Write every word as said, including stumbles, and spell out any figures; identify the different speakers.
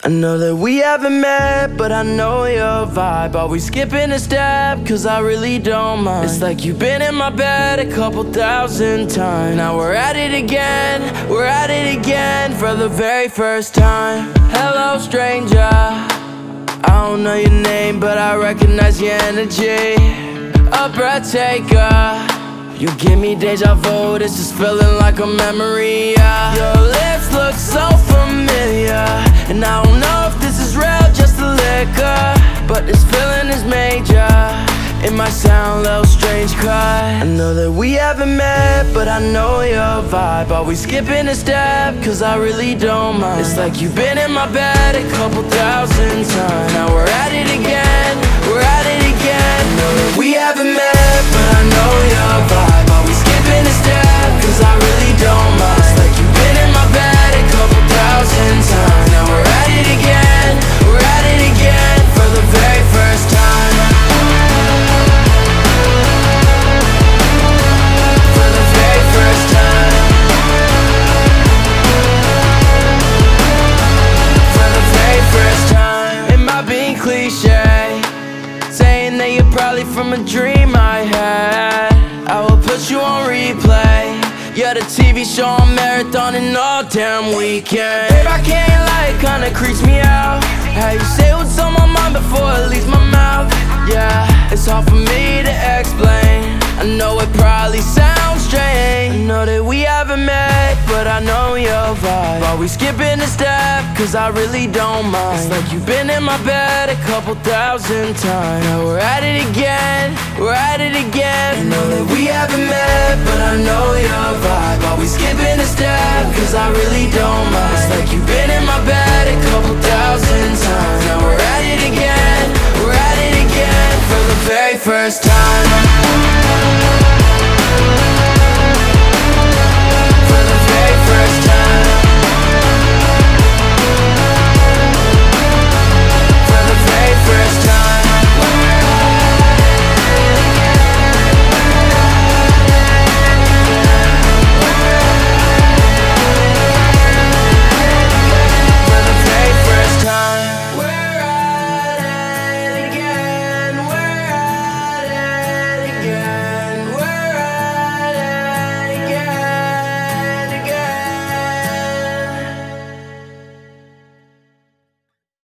Speaker 1: I know that we haven't met, but I know your vibe. Always skipping a step, cause I really don't mind. It's like you've been in my bed a couple thousand times. Now we're at it again, we're at it again for the very first time. Hello stranger, I don't know your name, but I recognize your energy. A breath taker, you give me deja vu, this is feeling like a memory, yeah. Your lips look so familiar, and I don't know if this is real, just a liquor, but this feeling is major. It might sound a little strange, cause I know that we haven't met, but I know your vibe. Always skipping a step, cause I really don't mind. It's like you've been in my bed a couple thousand times. Now we're at it again, we're at it again. I know that we haven't met, but I know your vibe. Always skipping a step, cause I really don't mind. It's like you've been in my bed a couple thousand times. Now we're at it again, we're at it again for the very first time. Cliche, saying that you're probably from a dream I had. I will put you on replay. You're the T V show on marathoning all damn weekend. Babe, I can't lie, it kinda creeps me out how you say what's on my mind before it leaves my mouth. Yeah, it's hard for me to explain. I know it probably sounds strange. I know that we haven't met, but I know your vibe. Always skipping a step, cause I really don't mind. It's like you've been in my bed a couple thousand times. Now we're at it again, we're at it again. I know that we haven't met, but I know your vibe. Always skipping a step, cause I really don't mind. It's like you've been in my bed a couple thousand times. Now we're at it again, we're at it again for the very first time.